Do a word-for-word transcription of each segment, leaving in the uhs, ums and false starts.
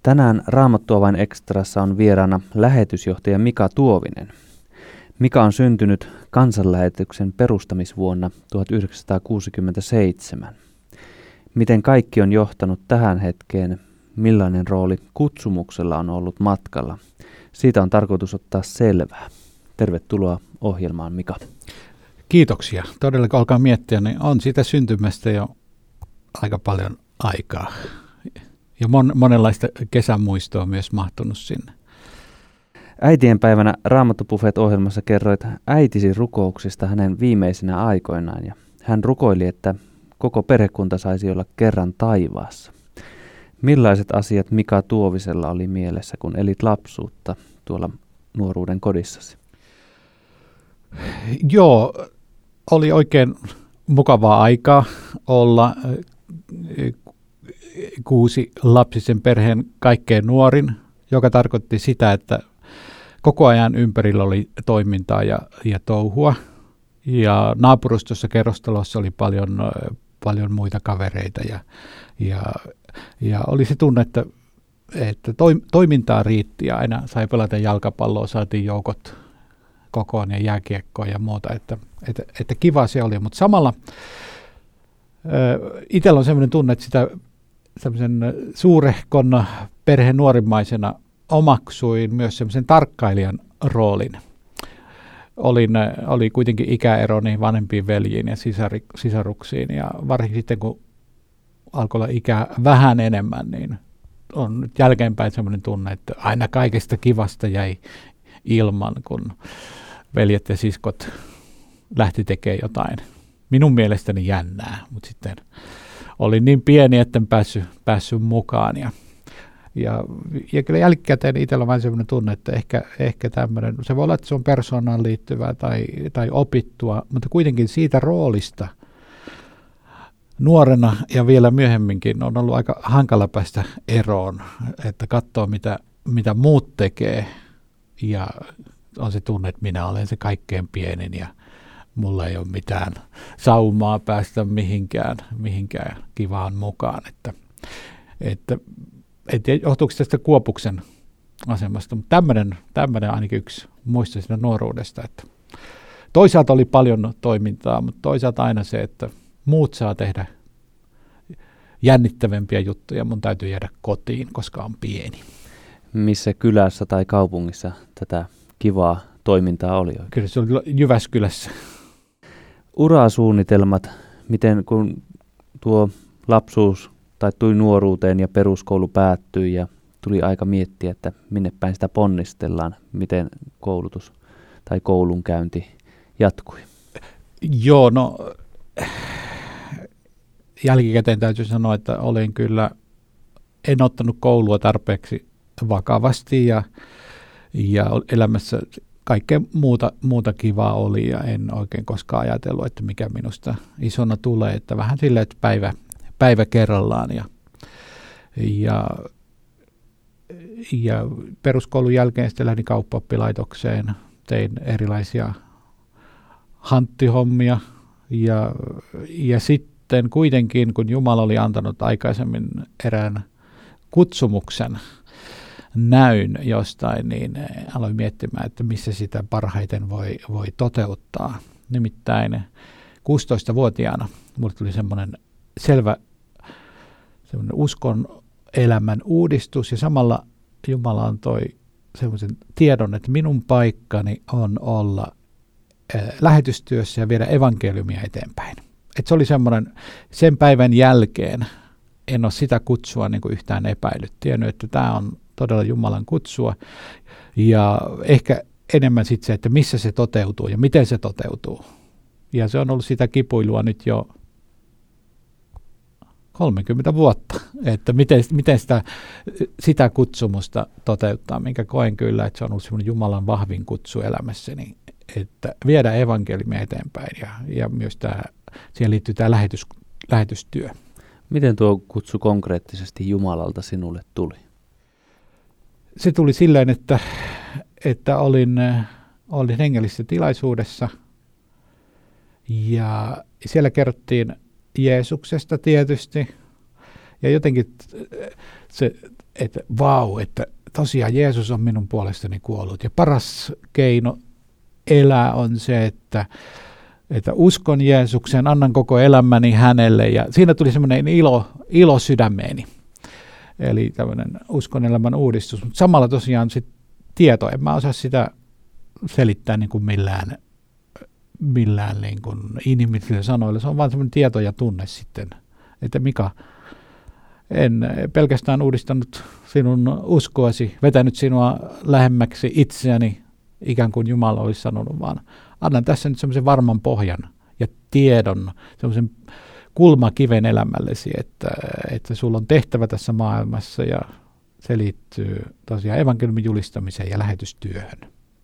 Tänään Raamattuavain Extrassa on vieraana lähetysjohtaja Mika Tuovinen. Mika on syntynyt kansanlähetyksen perustamisvuonna tuhatyhdeksänsataakuusikymmentäseitsemän. Miten kaikki on johtanut tähän hetkeen, millainen rooli kutsumuksella on ollut matkalla? Siitä on tarkoitus ottaa selvää. Tervetuloa ohjelmaan, Mika. Kiitoksia. Todella kun alkaa miettiä, niin on siitä syntymästä jo aika paljon aikaa. Ja mon, monenlaista kesämuistoa on myös mahtunut sinne. Äitienpäivänä Raamattu-Buffet-ohjelmassa kerroit äitisi rukouksista hänen viimeisinä aikoinaan. Ja hän rukoili, että koko perhekunta saisi olla kerran taivaassa. Millaiset asiat Mika Tuovisella oli mielessä, kun elit lapsuutta tuolla nuoruuden kodissasi? Joo, oli oikein mukavaa aikaa olla kuusi lapsisen perheen kaikkein nuorin, joka tarkoitti sitä, että koko ajan ympärillä oli toimintaa ja, ja touhua. Ja naapurustossa kerrostalossa oli paljon, paljon muita kavereita ja, ja, ja oli se tunne, että, että toimintaa riitti ja aina sai pelata jalkapalloa, saatiin joukot kokoon ja jääkiekkoa ja muuta, että, että, että kiva se oli, mutta samalla itsellä on sellainen tunne, että sitä sellaisen suurehkon perheen nuorimmaisena omaksuin myös sellaisen tarkkailijan roolin. Olin, oli kuitenkin ikäeroni vanhempiin veljiin ja sisari, sisaruksiin, ja varsinkin sitten kun alkoi olla ikää vähän enemmän, niin on nyt jälkeenpäin sellainen tunne, että aina kaikesta kivasta jäi ilman, kun veljet ja siskot lähti tekemään jotain minun mielestäni jännää, mutta sitten olin niin pieni, että en päässyt, päässyt mukaan. Ja, ja, ja kyllä jälkikäteen itsellä on vain sellainen tunne, että ehkä, ehkä tämmöinen, se voi olla, että se on persoonaan liittyvää tai, tai opittua, mutta kuitenkin siitä roolista nuorena ja vielä myöhemminkin on ollut aika hankala päästä eroon, että katsoo mitä, mitä muut tekee ja on se tunne, että minä olen se kaikkein pienin ja mulla ei ole mitään saumaa päästä mihinkään, mihinkään kivaan mukaan. Että, että, en tiedä, johtuuko tästä Kuopuksen asemasta, mutta tämmöinen, tämmöinen ainakin yksi muisto siinä nuoruudesta. Että toisaalta oli paljon toimintaa, mutta toisaalta aina se, että muut saa tehdä jännittävämpiä juttuja. Mun täytyy jäädä kotiin, koska on pieni. Missä kylässä tai kaupungissa tätä kivaa toimintaa oli oikein? Kyllä se oli Jyväskylässä. Urasuunnitelmat, miten kun tuo lapsuus taittui nuoruuteen ja peruskoulu päättyi ja tuli aika miettiä, että minne päin sitä ponnistellaan, miten koulutus tai koulunkäynti jatkui? Joo, no jälkikäteen täytyy sanoa, että olen kyllä, en ottanut koulua tarpeeksi vakavasti ja, ja elämässä kaikkea muuta, muuta kivaa oli ja en oikein koskaan ajatellut, että mikä minusta isona tulee, että vähän silleen, että päivä, päivä kerrallaan ja, ja, ja peruskoulun jälkeen sitten lähdin kauppaoppilaitokseen, tein erilaisia hanttihommia ja, ja sitten kuitenkin, kun Jumala oli antanut aikaisemmin erään kutsumuksen, näyn jostain, niin aloin miettimään, että missä sitä parhaiten voi, voi toteuttaa. Nimittäin kuusitoistavuotiaana minulle tuli semmoinen selvä semmoinen uskon elämän uudistus ja samalla Jumala antoi semmoisen tiedon, että minun paikkani on olla äh, lähetystyössä ja viedä evankeliumia eteenpäin. Et se oli semmoinen, sen päivän jälkeen en ole sitä kutsua niin kuin yhtään epäillyt. Tiennyt, että tämä on todella Jumalan kutsua ja ehkä enemmän sitten se, että missä se toteutuu ja miten se toteutuu. Ja se on ollut sitä kipuilua nyt jo kolmekymmentä vuotta, että miten, miten sitä, sitä kutsumusta toteuttaa, minkä koen kyllä, että se on ollut semmoinen Jumalan vahvin kutsu elämässäni, että viedä evankeliumia eteenpäin ja, ja myös tämä, siihen liittyy tämä lähetys, lähetystyö. Miten tuo kutsu konkreettisesti Jumalalta sinulle tuli? Se tuli silleen, että, että olin, olin hengellisessä tilaisuudessa ja siellä kerrottiin Jeesuksesta tietysti Ja jotenkin se, että vau, että tosiaan Jeesus on minun puolestani kuollut. Ja paras keino elää on se, että, että uskon Jeesukseen, annan koko elämäni hänelle. Ja siinä tuli semmoinen ilo, ilo sydämeeni. Eli tämmöinen uskon elämän uudistus. Mutta samalla tosiaan sit tieto, en mä osaa sitä selittää niin kuin millään, millään niin kuin inhimillisillä sanoilla. Se on vain semmoinen tieto ja tunne sitten, että Mika, en pelkästään uudistanut sinun uskoasi, vetänyt sinua lähemmäksi itseäni, ikään kuin Jumala olisi sanonut, vaan annan tässä nyt semmoisen varman pohjan ja tiedon, semmoisen kulmakiven elämällesi, että, että sulla on tehtävä tässä maailmassa ja se liittyy tosiaan evankeliumin julistamiseen ja lähetystyöhön.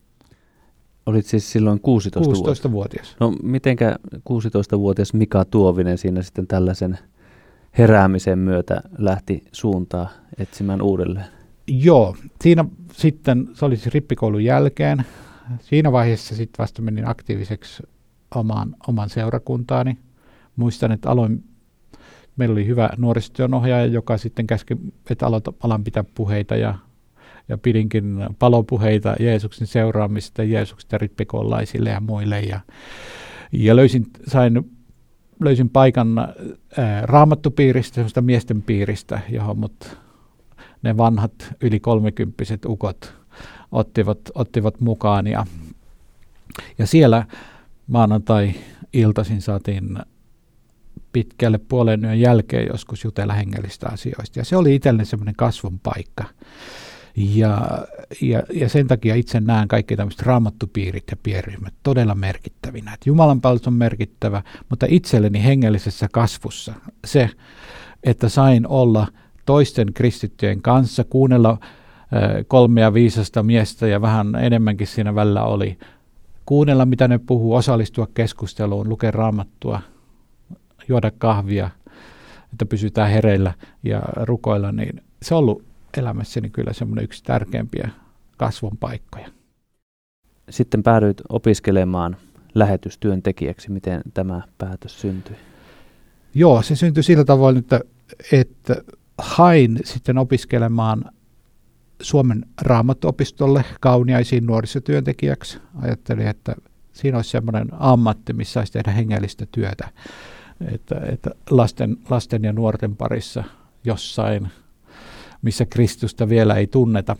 Olit siis silloin kuusitoista-vuotias. kuusitoistavuotias. No mitenkä kuusitoistavuotias Mika Tuovinen siinä sitten tällaisen heräämisen myötä lähti suuntaa etsimään uudelleen? Joo, siinä sitten, se oli siis rippikoulun jälkeen, siinä vaiheessa sitten vasta menin aktiiviseksi omaan, oman seurakuntaani. Muistan, että aloin, meillä oli hyvä nuorisotyönohjaaja, joka sitten käski, että alan pitää puheita ja, ja pidinkin palopuheita Jeesuksen seuraamista, Jeesuksesta rippikoululaisille ja muille. Ja, ja löysin, sain, löysin paikan ää, raamattupiiristä, semmoista miesten piiristä, johon mut ne vanhat yli kolmekymppiset ukot ottivat, ottivat mukaan. Ja, ja siellä maanantai-iltaisin saatiin pitkälle puolen yön jälkeen joskus jutella hengellistä asioista. Ja se oli itselleni semmoinen kasvun paikka. Ja, ja, ja sen takia itse näen kaikki tämmöiset raamattupiirit ja pienryhmät todella merkittävinä. Et Jumalan palvelus on merkittävä, mutta itselleni hengellisessä kasvussa se, että sain olla toisten kristittyjen kanssa, kuunnella äh, kolmea viisasta miestä ja vähän enemmänkin siinä välillä oli, kuunnella mitä ne puhuu, osallistua keskusteluun, lukea raamattua, juoda kahvia, että pysytään hereillä ja rukoilla, niin se on ollut elämässäni kyllä semmoinen yksi tärkeimpiä kasvun paikkoja. Sitten päädyit opiskelemaan lähetystyöntekijäksi. Miten tämä päätös syntyi? Joo, se syntyi sillä tavoin, että, että hain sitten opiskelemaan Suomen Raamattuopistolle Kauniaisiin nuorisotyöntekijäksi. Ajattelin, että siinä olisi semmoinen ammatti, missä saisi tehdä hengellistä työtä, että, että lasten, lasten ja nuorten parissa jossain, missä Kristusta vielä ei tunneta.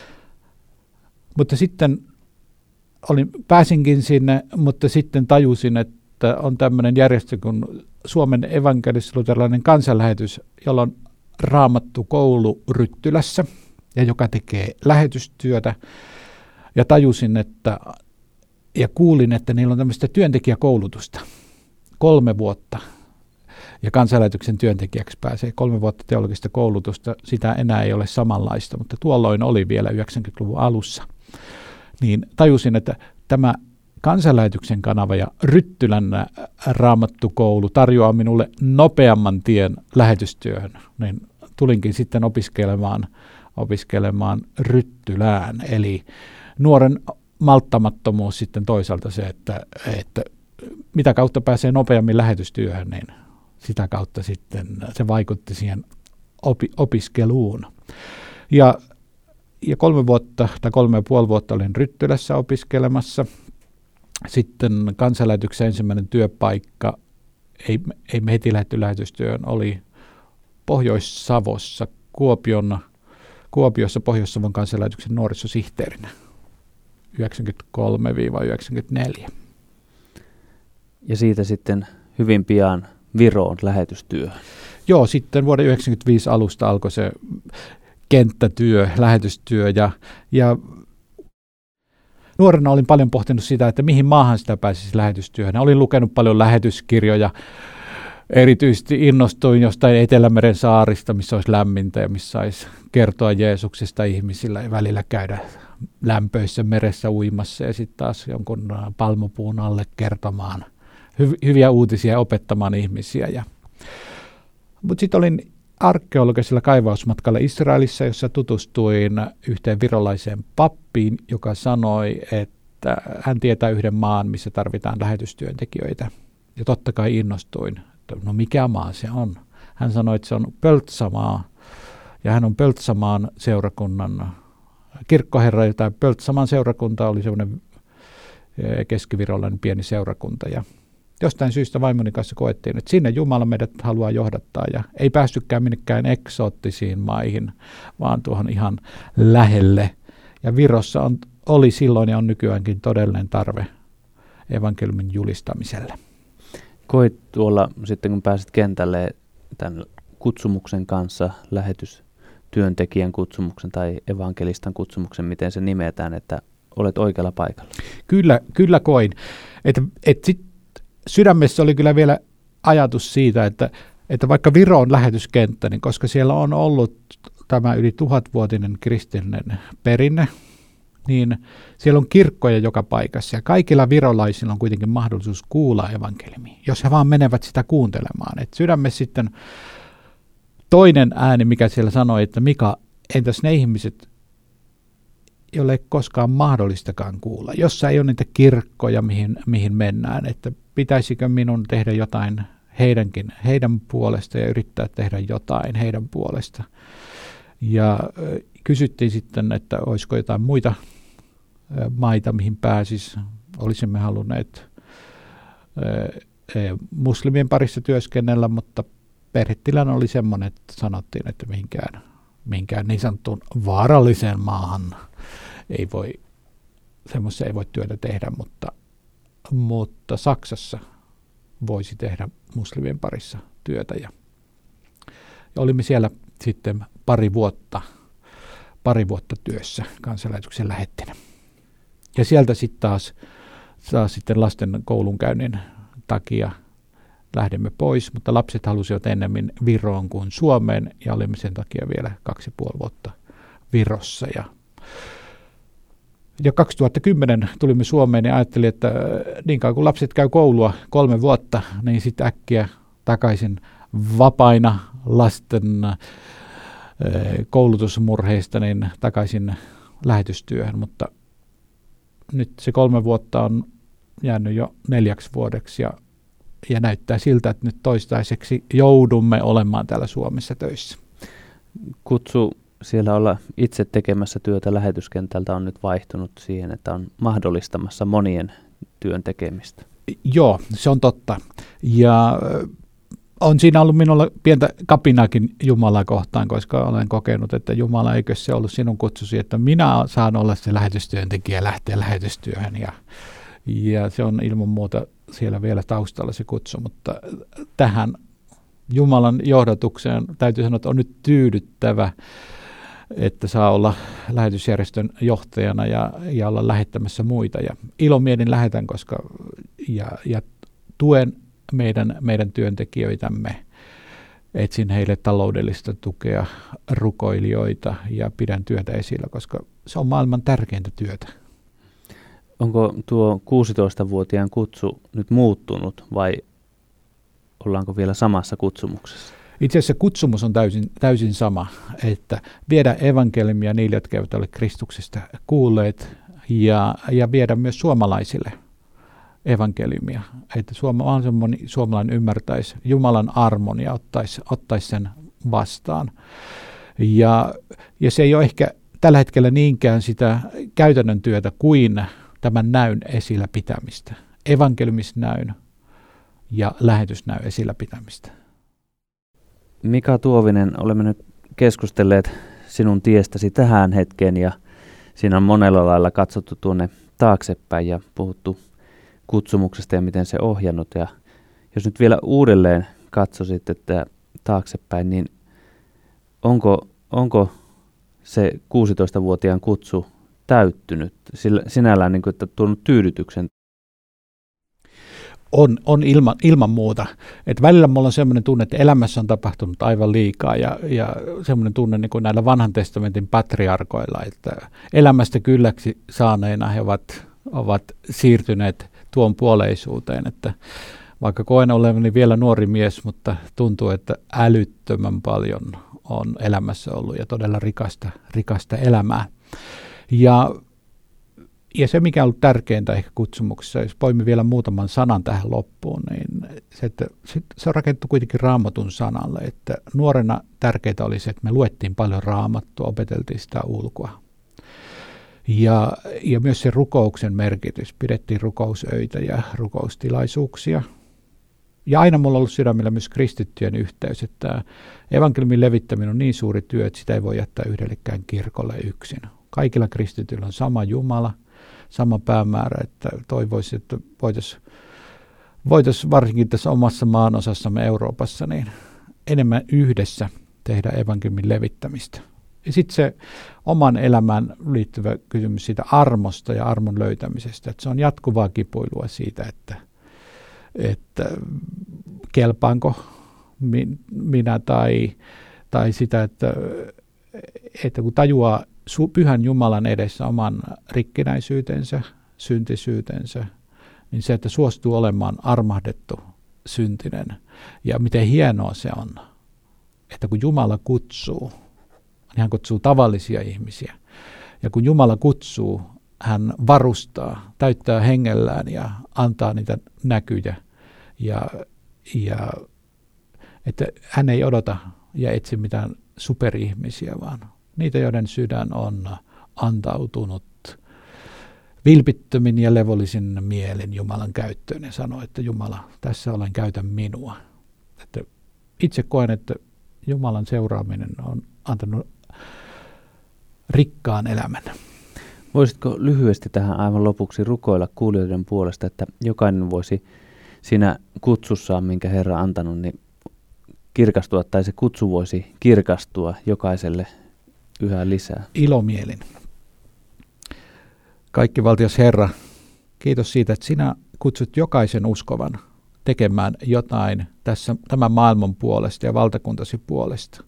Mutta sitten olin, pääsinkin sinne, mutta sitten tajusin, että on tämmöinen järjestö kuin Suomen evankelis-luterilainen kansanlähetys, jolla on raamattu koulu Ryttylässä ja joka tekee lähetystyötä. Ja tajusin, että ja kuulin, että niillä on tämmöistä työntekijäkoulutusta kolme vuotta. Ja kansanlähetyksen työntekijäksi pääsee kolme vuotta teologista koulutusta. Sitä enää ei ole samanlaista, mutta tuolloin oli vielä yhdeksänkymmentäluvun alussa. Niin tajusin, että tämä kansanlähetyksen kanava ja Ryttylän raamattukoulu tarjoaa minulle nopeamman tien lähetystyöhön. Niin tulinkin sitten opiskelemaan, opiskelemaan Ryttylään. Eli nuoren malttamattomuus sitten toisaalta se, että, että mitä kautta pääsee nopeammin lähetystyöhön, niin sitä kautta sitten se vaikutti siihen opi, opiskeluun. Ja, ja kolme vuotta tai kolme ja puoli vuotta olin Ryttylässä opiskelemassa. Sitten kansanlähetyksen ensimmäinen työpaikka, ei, ei me heti lähdetty lähetystyöhön, oli Pohjois-Savossa, Kuopion, Kuopiossa Pohjois-Savon kansanlähetyksen nuorisosihteerinä yhdeksänkymmentäkolme yhdeksänkymmentäneljä. Ja siitä sitten hyvin pian Viroon lähetystyöhön. Joo, sitten vuoden yhdeksänkymmentäviisi alusta alkoi se kenttätyö, lähetystyö ja, ja nuorena olin paljon pohtinut sitä, että mihin maahan sitä pääsisi lähetystyöhön. Olin lukenut paljon lähetyskirjoja, erityisesti innostuin jostain Etelämeren saarista, missä olisi lämmintä ja missä saisi kertoa Jeesuksesta ihmisillä ja välillä käydä lämpöissä meressä uimassa ja sitten taas jonkun palmupuun alle kertomaan hy- hyviä uutisia ja opettamaan ihmisiä. Ja mutta sitten olin arkeologisella kaivausmatkalla Israelissa, jossa tutustuin yhteen virolaiseen pappiin, joka sanoi, että hän tietää yhden maan, missä tarvitaan lähetystyöntekijöitä. Ja totta kai innostuin, että no mikä maa se on. hän sanoi, että se on Pöltsamaa, ja hän on Pöltsamaan seurakunnan kirkkoherra, tai Pöltsamaan seurakunta oli semmoinen keskivirolainen pieni seurakunta, ja jostain syystä vaimoni kanssa koettiin, että sinne Jumala meidät haluaa johdattaa, ja ei päästykään minnekään eksoottisiin maihin, vaan tuohon ihan lähelle. Ja Virossa on, oli silloin ja on nykyäänkin todellinen tarve evankeliumin julistamiselle. Koit tuolla sitten, kun pääsit kentälle tämän kutsumuksen kanssa, lähetystyöntekijän kutsumuksen tai evankelistan kutsumuksen, miten se nimetään, että olet oikealla paikalla? Kyllä, kyllä koin. Et, et sit sydämessä oli kyllä vielä ajatus siitä, että, että vaikka Viro on lähetyskenttä, niin koska siellä on ollut tämä yli tuhatvuotinen kristillinen perinne, niin siellä on kirkkoja joka paikassa, ja kaikilla virolaisilla on kuitenkin mahdollisuus kuulla evankeliumia, jos he vaan menevät sitä kuuntelemaan. Et sydämessä sitten toinen ääni, mikä siellä sanoi, että Mika, entäs ne ihmiset, joille ei koskaan mahdollistakaan kuulla, jossa ei ole niitä kirkkoja, mihin, mihin mennään, että pitäisikö minun tehdä jotain heidänkin, heidän puolesta ja yrittää tehdä jotain heidän puolesta. Ja kysyttiin sitten, että olisiko jotain muita maita, mihin pääsisi. Olisimme halunneet muslimien parissa työskennellä, mutta perhetilanne oli semmoinen, että sanottiin, että mihinkään, mihinkään niin sanottuun vaaralliseen maahan ei voi, semmoista ei voi työtä tehdä, mutta, mutta Saksassa voisi tehdä muslimien parissa työtä. Ja, ja olimme siellä sitten pari vuotta, pari vuotta työssä kansanlähetyksen lähettinä. Ja sieltä sitten taas, taas sitten lasten koulunkäynnin takia lähdemme pois, mutta lapset halusivat ennemmin Viroon kuin Suomeen, ja olimme sen takia vielä kaksi ja puoli vuotta Virossa. Ja, ja kaksituhattakymmenen tulimme Suomeen ja ajattelin, että niin kauan kun lapset käy koulua kolme vuotta, niin sitten äkkiä takaisin vapaina lasten koulutusmurheista niin takaisin lähetystyöhön, mutta nyt se kolme vuotta on jäänyt jo neljäksi vuodeksi ja, ja näyttää siltä, että nyt toistaiseksi joudumme olemaan täällä Suomessa töissä. Kutsu siellä olla itse tekemässä työtä lähetyskentältä on nyt vaihtunut siihen, että on mahdollistamassa monien työn tekemistä. Joo, se on totta. Ja on siinä ollut minulla pientä kapinaakin Jumalaa kohtaan, koska olen kokenut, että Jumala, eikö se ollut sinun kutsusi, että minä saan olla se lähetystyöntekijä ja lähteä lähetystyöhön. Ja, ja se on ilman muuta siellä vielä taustalla se kutsu, mutta tähän Jumalan johdatukseen täytyy sanoa, että on nyt tyydyttävä, että saa olla lähetysjärjestön johtajana ja, ja olla lähettämässä muita. Ja ilomielin lähetän, koska ja, ja tuen meidän, meidän työntekijöitämme, etsin heille taloudellista tukea, rukoilijoita ja pidän työtä esillä, koska se on maailman tärkeintä työtä. Onko tuo kuusitoistavuotiaan kutsu nyt muuttunut vai ollaanko vielä samassa kutsumuksessa? Itse asiassa kutsumus on täysin, täysin sama, että viedä evankeliumia niille, jotka eivät ole Kristuksesta kuulleet, ja, ja viedä myös suomalaisille evankeliumia, että mahdollisimman moni suomalainen ymmärtäisi Jumalan armon ja ottaisi, ottaisi sen vastaan. Ja, ja se ei ole ehkä tällä hetkellä niinkään sitä käytännön työtä kuin tämän näyn esillä pitämistä, evankeliumisnäyn ja lähetysnäyn esillä pitämistä. Mika Tuovinen, olemme nyt keskustelleet sinun tiestäsi tähän hetkeen ja siinä on monella lailla katsottu tuonne taaksepäin ja puhuttu kutsumuksesta ja miten se ohjannut. Ja jos nyt vielä uudelleen katsoisit että taaksepäin, niin onko, onko se kuusitoistavuotiaan kutsu täyttynyt sillä, sinällään, niin kuin, että tuonut tyydytyksen? On, on ilman, ilman muuta. Et välillä mulla on sellainen tunne, että elämässä on tapahtunut aivan liikaa ja, ja sellainen tunne niin kuin näillä vanhan testamentin patriarkoilla, että elämästä kylläksi saaneina he ovat, ovat siirtyneet tuon puoleisuuteen, että vaikka koen olevani vielä nuori mies, mutta tuntuu, että älyttömän paljon on elämässä ollut ja todella rikasta, rikasta elämää. Ja, ja se, mikä on ollut tärkeintä ehkä kutsumuksessa, jos poimin vielä muutaman sanan tähän loppuun, niin se, että se on rakennettu kuitenkin Raamatun sanalle, että nuorena tärkeää oli se, että me luettiin paljon Raamattua, opeteltiin sitä ulkoa. Ja, ja myös se rukouksen merkitys, pidettiin rukousöitä ja rukoustilaisuuksia. Ja aina mulla on ollut sydämellä myös kristittyjen yhteys, että evankeliumin levittäminen on niin suuri työ, että sitä ei voi jättää yhdellekään kirkolle yksin. Kaikilla kristityillä on sama Jumala, sama päämäärä, että toivoisin, että voitaisiin voitais varsinkin tässä omassa maanosassamme Euroopassa niin enemmän yhdessä tehdä evankeliumin levittämistä. Ja sitten se oman elämään liittyvä kysymys siitä armosta ja armon löytämisestä, että se on jatkuvaa kipuilua siitä, että, että kelpaanko minä tai, tai sitä, että, että kun tajuaa pyhän Jumalan edessä oman rikkinäisyytensä, syntisyytensä, niin se, että suostuu olemaan armahdettu syntinen ja miten hienoa se on, että kun Jumala kutsuu, niin hän kutsuu tavallisia ihmisiä. Ja kun Jumala kutsuu, hän varustaa, täyttää hengellään ja antaa niitä näkyjä. Ja, ja että hän ei odota ja etsi mitään superihmisiä, vaan niitä, joiden sydän on antautunut vilpittömin ja levollisin mielin Jumalan käyttöön ja sanoo, että Jumala, tässä olen, käytä minua. Että itse koen, että Jumalan seuraaminen on antanut rikkaan elämän. Voisitko lyhyesti tähän aivan lopuksi rukoilla kuulijoiden puolesta, että jokainen voisi siinä kutsussaan, minkä Herra on antanut, niin kirkastua, tai se kutsu voisi kirkastua jokaiselle yhä lisää? Ilomielin. Kaikkivaltias Herra, kiitos siitä, että sinä kutsut jokaisen uskovan tekemään jotain tässä, tämän maailman puolesta ja valtakuntasi puolesta.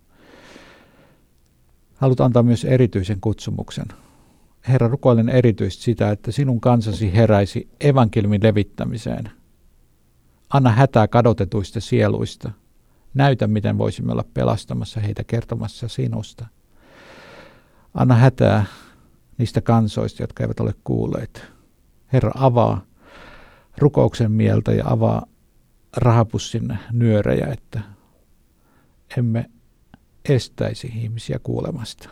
Haluat antaa myös erityisen kutsumuksen. Herra, rukoilen erityisesti sitä, että sinun kansasi heräisi evankeliumin levittämiseen. Anna hätää kadotetuista sieluista. Näytä, miten voisimme olla pelastamassa heitä, kertomassa sinusta. Anna hätää niistä kansoista, jotka eivät ole kuulleet. Herra, avaa rukouksen mieltä ja avaa rahapussin nyörejä, että emme estäisi ihmisiä kuulemasta.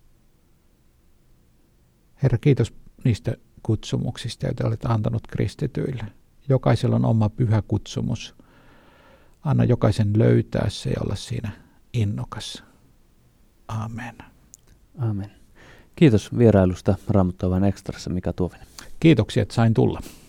Herra, kiitos niistä kutsumuksista, joita olet antanut kristityille. Jokaisella on oma pyhä kutsumus. Anna jokaisen löytää se ja olla siinä innokas. Amen. Amen. Kiitos vierailusta Raamattu Avain Extrassa, Mika Tuovinen. Kiitoksia, että sain tulla.